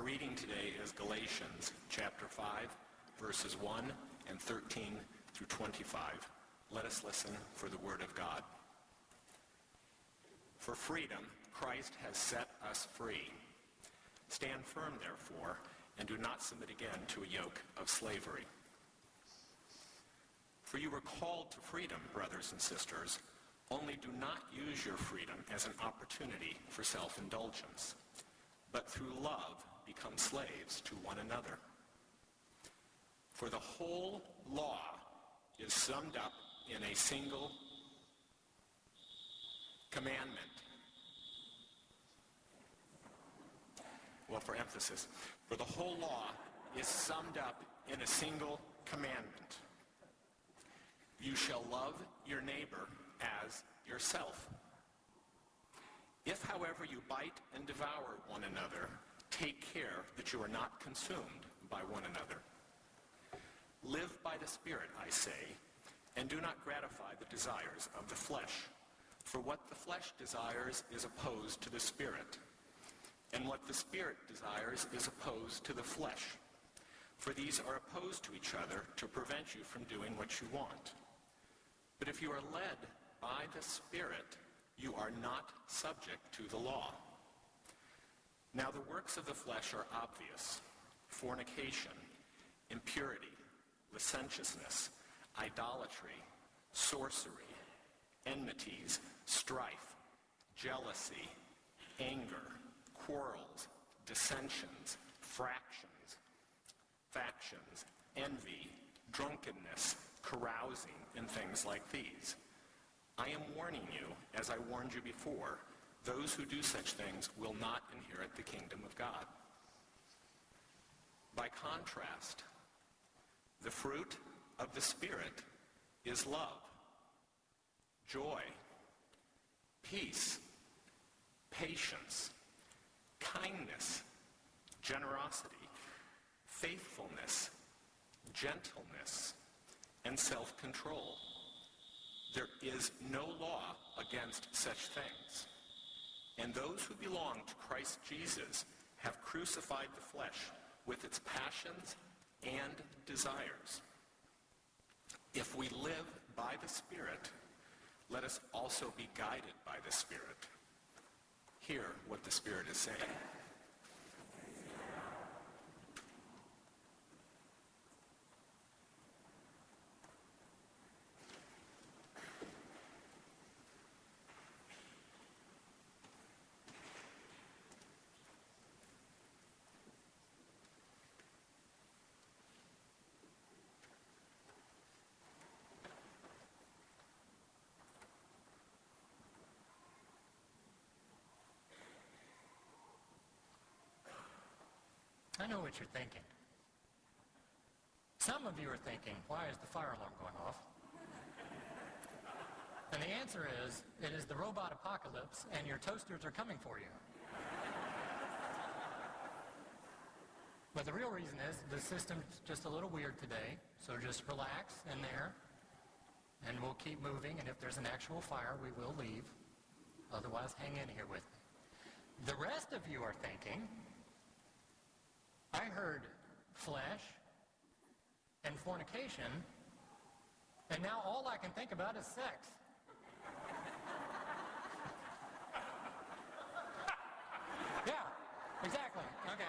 Our reading today is Galatians chapter 5, verses 1 and 13 through 25. Let us listen for the word of God. For freedom, Christ has set us free. Stand firm, therefore, and do not submit again to a yoke of slavery. For you were called to freedom, brothers and sisters, only do not use your freedom as an opportunity for self-indulgence, but through love become slaves to one another. For the whole law is summed up in a single commandment. Well, for emphasis, for the whole law is summed up in a single commandment. You shall love your neighbor as yourself. If, however, you bite and devour one another, take care that you are not consumed by one another. Live by the Spirit, I say, and do not gratify the desires of the flesh. For what the flesh desires is opposed to the Spirit, and what the Spirit desires is opposed to the flesh. For these are opposed to each other to prevent you from doing what you want. But if you are led by the Spirit, you are not subject to the law. Now the works of the flesh are obvious: fornication, impurity, licentiousness, idolatry, sorcery, enmities, strife, jealousy, anger, quarrels, dissensions, factions, envy, drunkenness, carousing, and things like these. I am warning you, as I warned you before, those who do such things will not inherit the kingdom of God. By contrast, the fruit of the Spirit is love, joy, peace, patience, kindness, generosity, faithfulness, gentleness, and self-control. There is no law against such things. And those who belong to Christ Jesus have crucified the flesh with its passions and desires. If we live by the Spirit, let us also be guided by the Spirit. Hear what the Spirit is saying. I know what you're thinking. Some of you are thinking, why is the fire alarm going off? And the answer is, it is the robot apocalypse and your toasters are coming for you. But the real reason is the system's just a little weird today, so just relax in there and we'll keep moving, and if there's an actual fire, we will leave. Otherwise, hang in here with me. The rest of you are thinking, I heard flesh and fornication, and now all I can think about is sex. Yeah, exactly.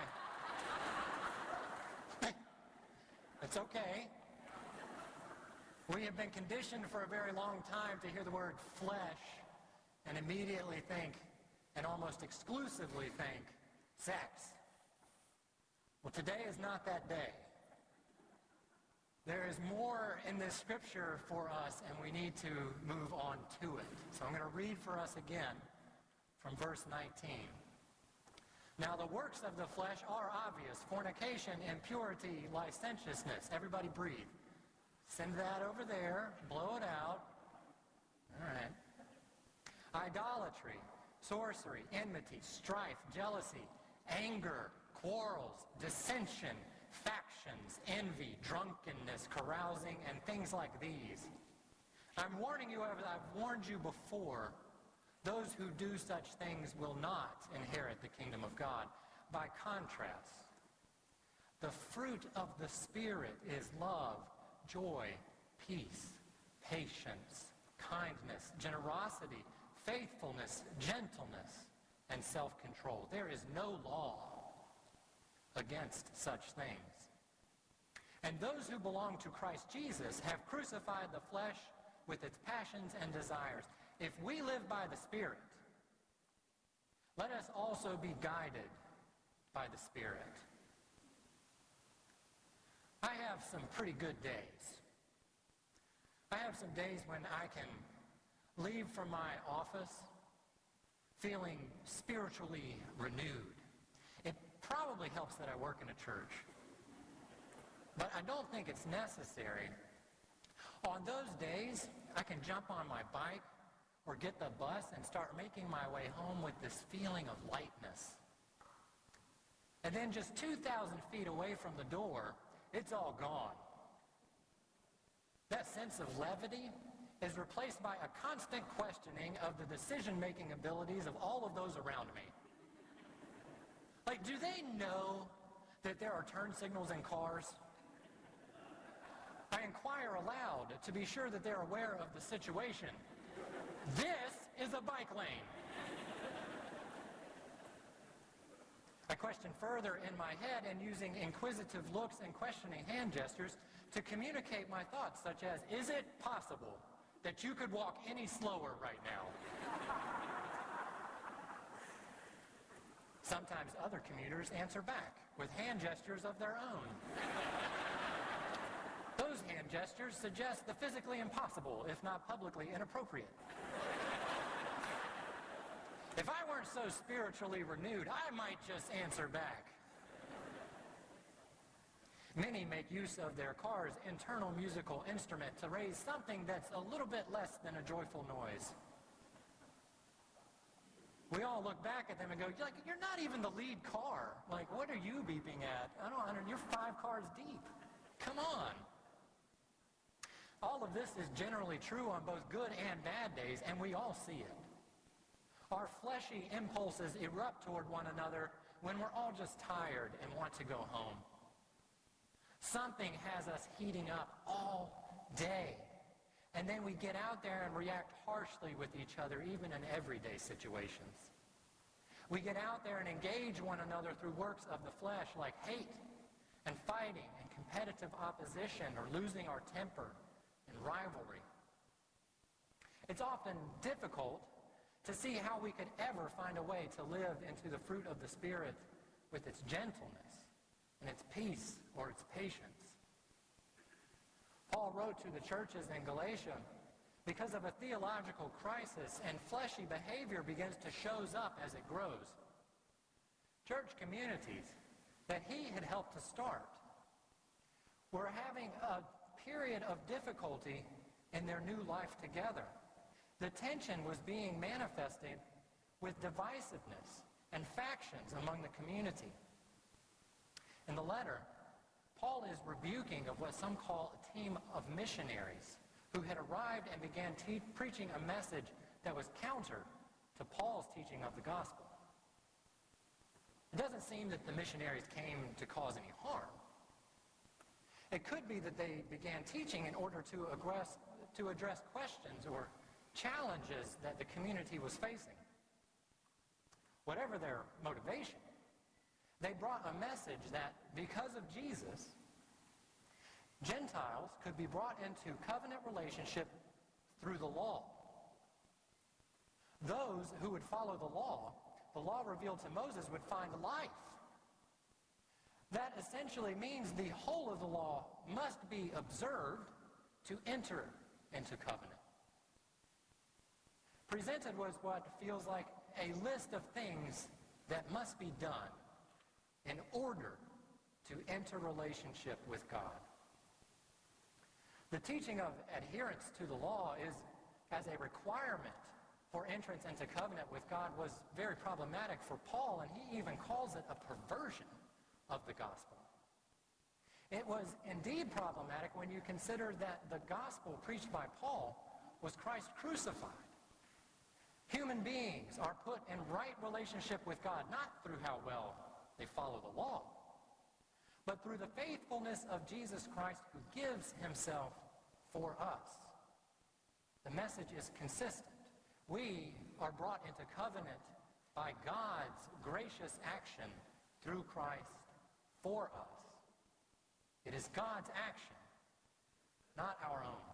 Okay. It's okay. We have been conditioned for a very long time to hear the word flesh and immediately think, and almost exclusively think, sex. Well, today is not that day. There is more in this scripture for us, and we need to move on to it. So I'm going to read for us again from verse 19. Now the works of the flesh are obvious: fornication, impurity, licentiousness. Everybody breathe. Send that over there. Blow it out. All right. Idolatry, sorcery, enmity, strife, jealousy, anger, quarrels, dissension, factions, envy, drunkenness, carousing, and things like these. I'm warning you, as I've warned you before, those who do such things will not inherit the kingdom of God. by contrast. The fruit of the Spirit is love, joy, peace, patience, kindness, generosity, faithfulness, gentleness, and self-control. There is no law against such things. And those who belong to Christ Jesus have crucified the flesh with its passions and desires. If we live by the Spirit, let us also be guided by the Spirit. I have some pretty good days. I have some days when I can leave from my office feeling spiritually renewed. It probably helps that I work in a church, but I don't think it's necessary. On those days, I can jump on my bike or get the bus and start making my way home with this feeling of lightness. And then just 2,000 feet away from the door, it's all gone. That sense of levity is replaced by a constant questioning of the decision-making abilities of all of those around me. Like, do they know that there are turn signals in cars? I inquire aloud to be sure that they're aware of the situation. This is a bike lane. I question further in my head and using inquisitive looks and questioning hand gestures to communicate my thoughts, such as, is it possible that you could walk any slower right now? Sometimes other commuters answer back with hand gestures of their own. Those hand gestures suggest the physically impossible, if not publicly inappropriate. If I weren't so spiritually renewed, I might just answer back. Many make use of their car's internal musical instrument to raise something that's a little bit less than a joyful noise. We all look back at them and go, like, you're not even the lead car. Like, what are you beeping at? You're 5 cars deep. Come on. All of this is generally true on both good and bad days, and we all see it. Our fleshy impulses erupt toward one another when we're all just tired and want to go home. Something has us heating up all day, and then we get out there and react harshly with each other, even in everyday situations. We get out there and engage one another through works of the flesh like hate and fighting and competitive opposition or losing our temper and rivalry. It's often difficult to see how we could ever find a way to live into the fruit of the Spirit with its gentleness and its peace or its patience. Paul wrote to the churches in Galatia because of a theological crisis, and fleshy behavior begins to show up as it grows. Church communities that he had helped to start were having a period of difficulty in their new life together. The tension was being manifested with divisiveness and factions among the community. In the letter, Paul is rebuking of what some call a team of missionaries who had arrived and began preaching a message that was counter to Paul's teaching of the gospel. It doesn't seem that the missionaries came to cause any harm. It could be that they began teaching in order to address questions or challenges that the community was facing. Whatever their motivation, they brought a message that because of Jesus, Gentiles could be brought into covenant relationship through the law. Those who would follow the law revealed to Moses, would find life. That essentially means the whole of the law must be observed to enter into covenant. Presented was what feels like a list of things that must be done in order to enter relationship with God. The teaching of adherence to the law is as a requirement for entrance into covenant with God was very problematic for Paul, and he even calls it a perversion of the gospel. It was indeed problematic when you consider that the gospel preached by Paul was Christ crucified. Human beings are put in right relationship with God, not through how well they follow the law, but through the faithfulness of Jesus Christ who gives himself for us. The message is consistent. We are brought into covenant by God's gracious action through Christ for us. It is God's action, not our own.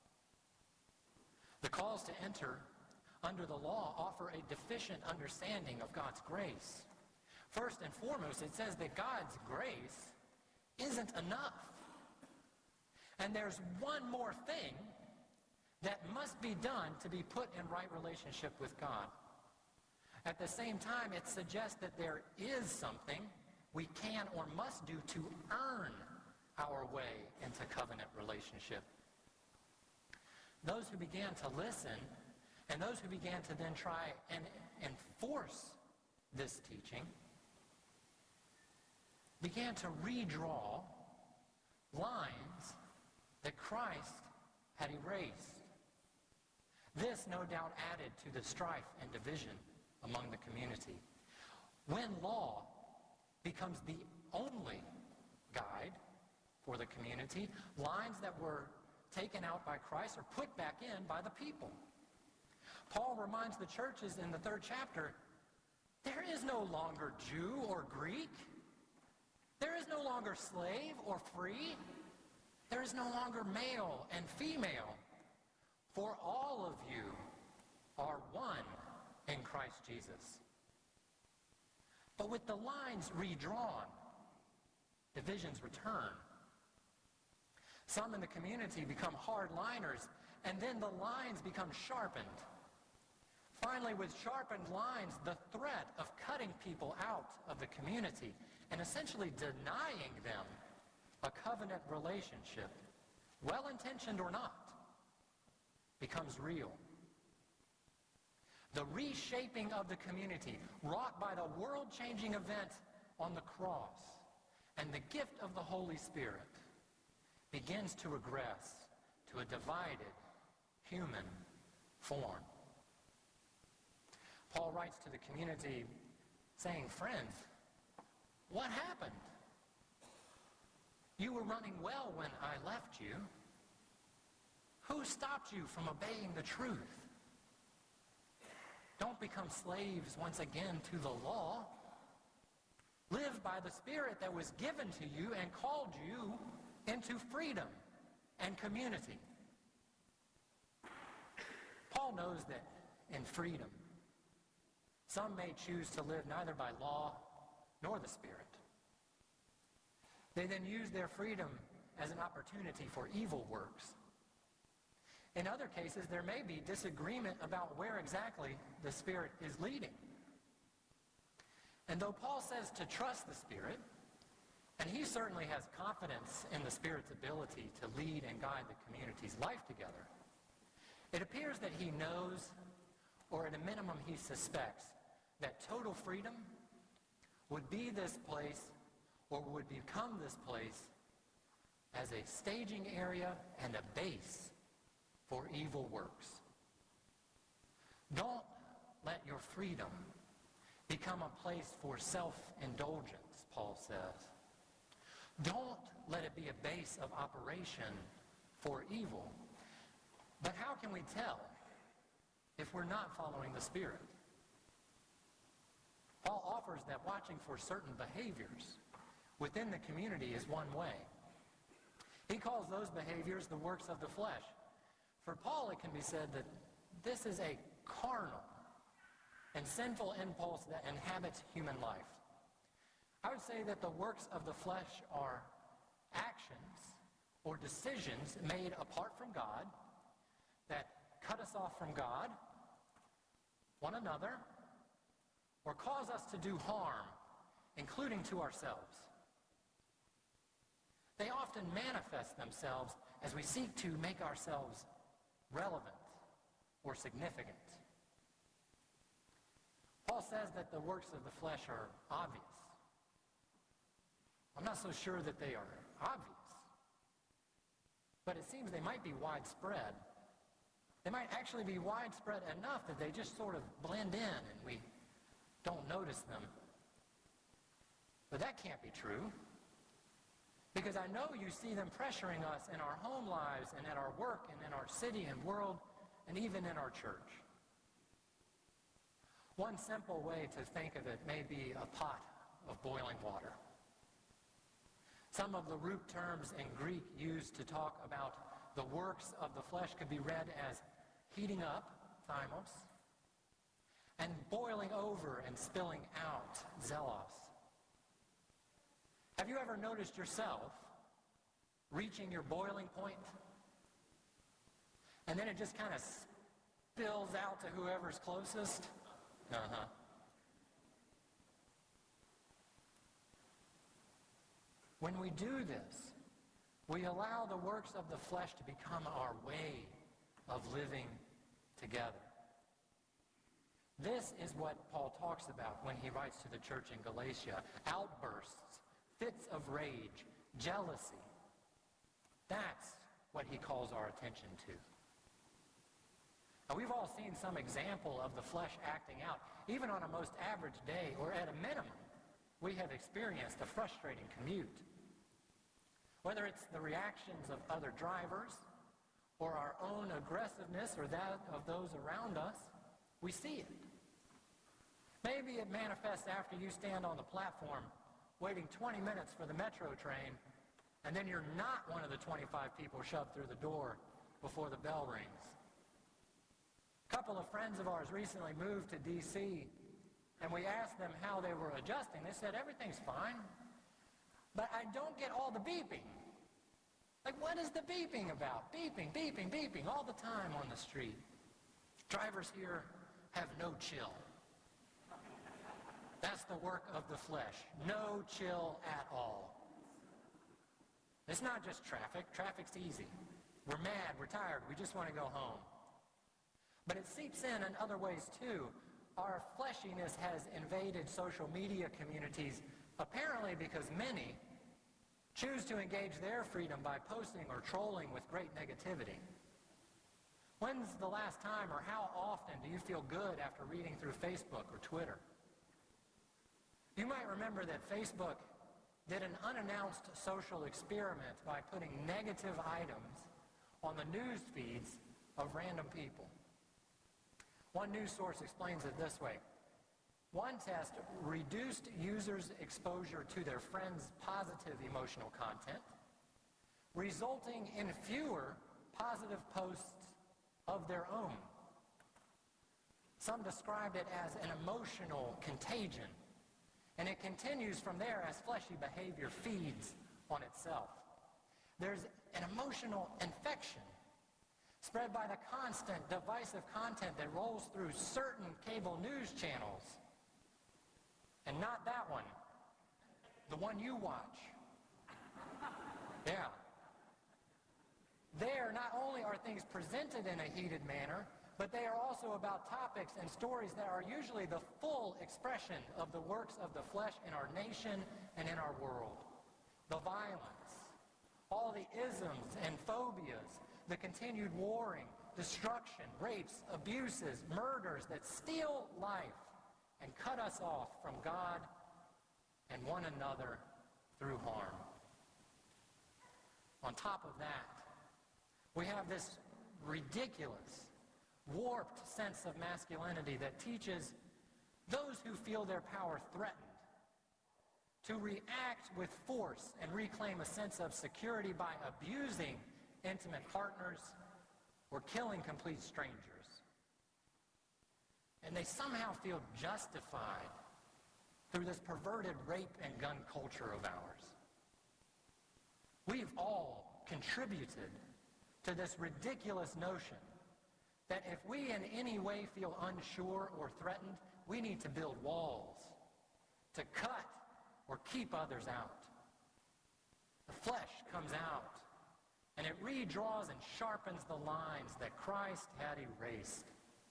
The calls to enter under the law offer a deficient understanding of God's grace. First and foremost, it says that God's grace isn't enough. And there's one more thing that must be done to be put in right relationship with God. At the same time, it suggests that there is something we can or must do to earn our way into covenant relationship. Those who began to listen and those who began to then try and enforce this teaching began to redraw lines that Christ had erased. This, no doubt, added to the strife and division among the community. When law becomes the only guide for the community, lines that were taken out by Christ are put back in by the people. Paul reminds the churches in the 3rd chapter, there is no longer Jew or Greek. There is no longer slave or free. There is no longer male and female. For all of you are one in Christ Jesus. But with the lines redrawn, divisions return. Some in the community become hardliners, and then the lines become sharpened. Finally, with sharpened lines, the threat of cutting people out of the community and essentially denying them a covenant relationship, well-intentioned or not, becomes real. The reshaping of the community wrought by the world-changing event on the cross and the gift of the Holy Spirit begins to regress to a divided human form. Paul writes to the community saying, friends, what happened? You were running well when I left you. Who stopped you from obeying the truth? Don't become slaves once again to the law. Live by the Spirit that was given to you and called you into freedom and community. Paul knows that in freedom, some may choose to live neither by law nor the Spirit. They then use their freedom as an opportunity for evil works. In other cases, there may be disagreement about where exactly the Spirit is leading. And though Paul says to trust the Spirit, and he certainly has confidence in the Spirit's ability to lead and guide the community's life together, it appears that he knows, or at a minimum he suspects, that total freedom would be this place, or would become this place, as a staging area and a base for evil works. Don't let your freedom become a place for self-indulgence, Paul says. Don't let it be a base of operation for evil. But how can we tell if we're not following the Spirit? Paul offers that watching for certain behaviors within the community is one way. He calls those behaviors the works of the flesh. For Paul, it can be said that this is a carnal and sinful impulse that inhabits human life. I would say that the works of the flesh are actions or decisions made apart from God that cut us off from God, one another, or cause us to do harm, including to ourselves. They often manifest themselves as we seek to make ourselves relevant or significant. Paul says that the works of the flesh are obvious. I'm not so sure that they are obvious, but it seems they might be widespread. They might actually be widespread enough that they just sort of blend in and we don't notice them. But that can't be true, because I know you see them pressuring us in our home lives and at our work and in our city and world and even in our church. One simple way to think of it may be a pot of boiling water. Some of the root terms in Greek used to talk about the works of the flesh could be read as heating up, thymos, and boiling over and spilling out, zelos. Have you ever noticed yourself reaching your boiling point, and then it just kind of spills out to whoever's closest? When we do this, we allow the works of the flesh to become our way of living together. This is what Paul talks about when he writes to the church in Galatia. Outbursts, fits of rage, jealousy. That's what he calls our attention to. Now, we've all seen some example of the flesh acting out. Even on a most average day, or at a minimum, we have experienced a frustrating commute. Whether it's the reactions of other drivers, or our own aggressiveness, or that of those around us, we see it. Maybe it manifests after you stand on the platform waiting 20 minutes for the metro train, and then you're not one of the 25 people shoved through the door before the bell rings. A couple of friends of ours recently moved to D.C., and we asked them how they were adjusting. They said, everything's fine, but I don't get all the beeping. Like, what is the beeping about? Beeping, beeping, beeping all the time on the street. Drivers here have no chill. That's the work of the flesh. No chill at all. It's not just traffic. Traffic's easy. We're mad, we're tired, we just want to go home. But it seeps in other ways too. Our fleshiness has invaded social media communities, apparently because many choose to engage their freedom by posting or trolling with great negativity. When's the last time, or how often, do you feel good after reading through Facebook or Twitter? You might remember that Facebook did an unannounced social experiment by putting negative items on the news feeds of random people. One news source explains it this way. One test reduced users' exposure to their friends' positive emotional content, resulting in fewer positive posts of their own. Some described it as an emotional contagion, and it continues from there as fleshy behavior feeds on itself. There's an emotional infection spread by the constant divisive content that rolls through certain cable news channels. And not that one. The one you watch. Yeah. There, not only are things presented in a heated manner, but they are also about topics and stories that are usually the full expression of the works of the flesh in our nation and in our world. The violence, all the isms and phobias, the continued warring, destruction, rapes, abuses, murders that steal life and cut us off from God and one another through harm. On top of that, we have this ridiculous, warped sense of masculinity that teaches those who feel their power threatened to react with force and reclaim a sense of security by abusing intimate partners or killing complete strangers. And they somehow feel justified through this perverted rape and gun culture of ours. We've all contributed to this ridiculous notion that if we in any way feel unsure or threatened, we need to build walls to cut or keep others out. The flesh comes out, and it redraws and sharpens the lines that Christ had erased.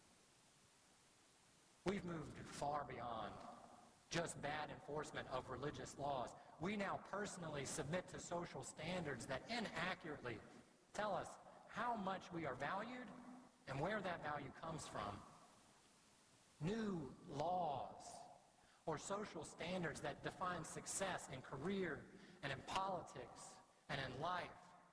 We've moved far beyond just bad enforcement of religious laws. We now personally submit to social standards that inaccurately tell us how much we are valued and where that value comes from. New laws or social standards that define success in career and in politics and in life.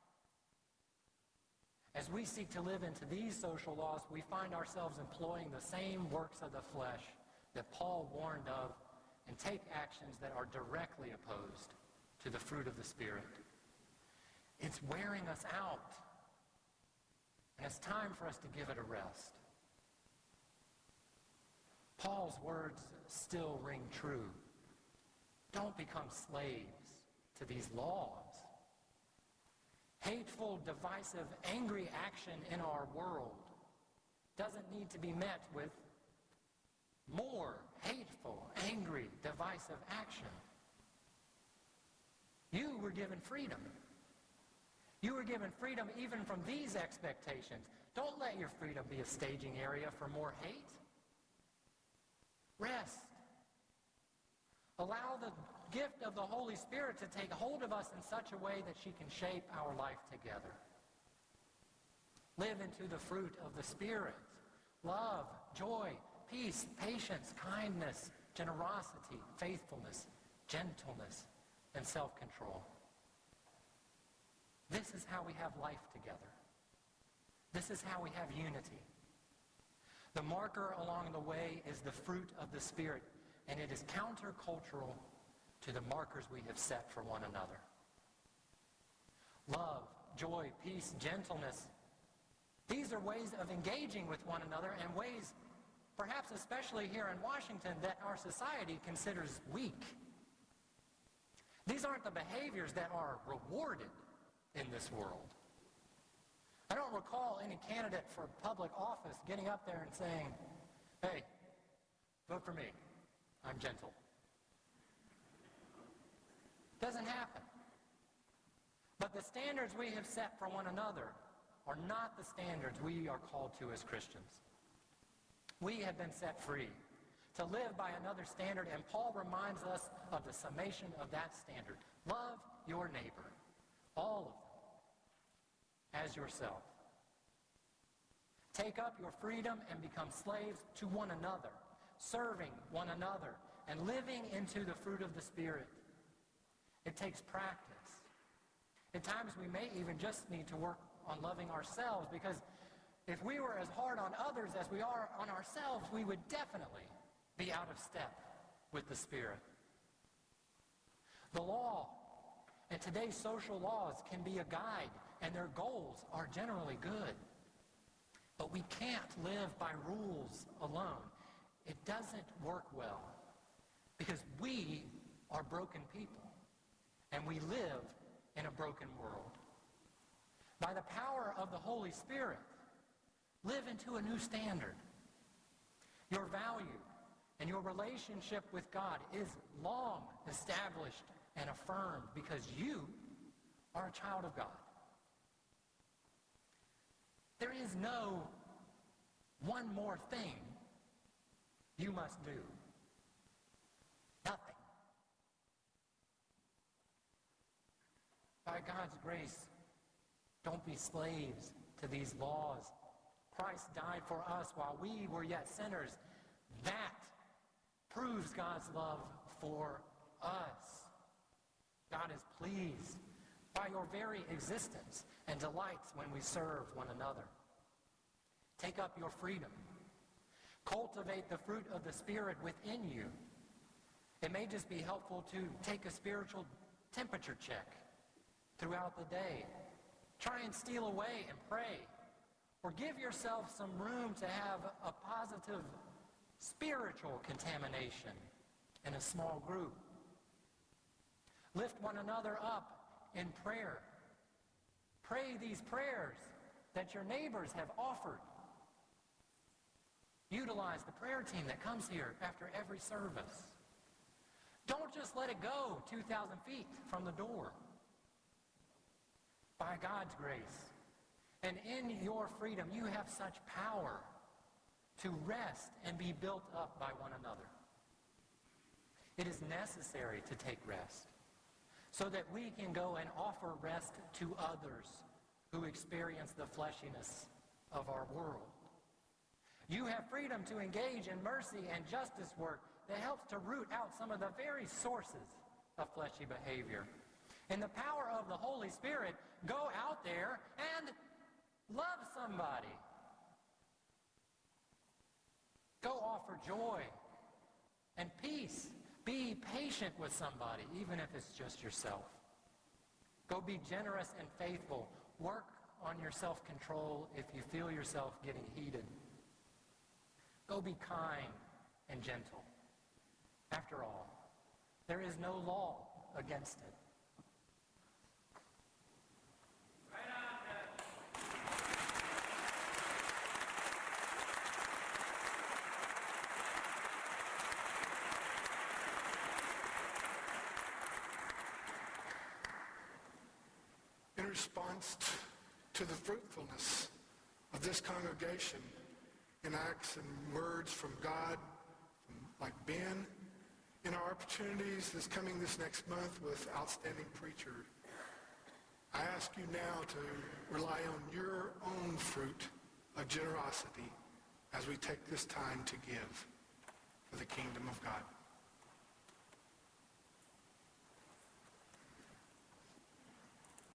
As we seek to live into these social laws, we find ourselves employing the same works of the flesh that Paul warned of and take actions that are directly opposed to the fruit of the Spirit. It's wearing us out. And it's time for us to give it a rest. Paul's words still ring true. Don't become slaves to these laws. Hateful, divisive, angry action in our world doesn't need to be met with more hateful, angry, divisive action. You were given freedom. You were given freedom even from these expectations. Don't let your freedom be a staging area for more hate. Rest. Allow the gift of the Holy Spirit to take hold of us in such a way that she can shape our life together. Live into the fruit of the Spirit. Love, joy, peace, patience, kindness, generosity, faithfulness, gentleness, and self-control. This is how we have life together. This is how we have unity. The marker along the way is the fruit of the Spirit, and it is countercultural to the markers we have set for one another. Love, joy, peace, gentleness. These are ways of engaging with one another, and ways, perhaps especially here in Washington, that our society considers weak. These aren't the behaviors that are rewarded in this world. I don't recall any candidate for public office getting up there and saying, "Hey, vote for me. I'm gentle." Doesn't happen. But the standards we have set for one another are not the standards we are called to as Christians. We have been set free to live by another standard, and Paul reminds us of the summation of that standard. Love your neighbor, all of them, as yourself. Take up your freedom and become slaves to one another, serving one another, and living into the fruit of the Spirit. It takes practice. At times we may even just need to work on loving ourselves, because if we were as hard on others as we are on ourselves, we would definitely be out of step with the Spirit. The law and today's social laws can be a guide, and their goals are generally good. But we can't live by rules alone. It doesn't work well, because we are broken people, and we live in a broken world. By the power of the Holy Spirit, live into a new standard. Your value and your relationship with God is long established and affirmed, because you are a child of God. There is no one more thing you must do. Nothing. By God's grace, don't be slaves to these laws. Christ died for us while we were yet sinners. That proves God's love for us. God is pleased by your very existence and delights when we serve one another. Take up your freedom. Cultivate the fruit of the Spirit within you. It may just be helpful to take a spiritual temperature check throughout the day. Try and steal away and pray. Or give yourself some room to have a positive spiritual contamination in a small group. Lift one another up in prayer. Pray these prayers that your neighbors have offered. Utilize the prayer team that comes here after every service. Don't just let it go 2,000 feet from the door. By God's grace and in your freedom, you have such power to rest and be built up by one another. It is necessary to take rest so that we can go and offer rest to others who experience the fleshiness of our world. You have freedom to engage in mercy and justice work that helps to root out some of the very sources of fleshy behavior. In the power of the Holy Spirit, go out there and love somebody. Go offer joy and peace. Be patient with somebody, even if it's just yourself. Go be generous and faithful. Work on your self-control if you feel yourself getting heated. Go be kind and gentle. After all, there is no law against it. In response to the fruitfulness of this congregation in acts and words from God, like Ben, in our opportunities this next month with outstanding preacher, I ask you now to rely on your own fruit of generosity as we take this time to give.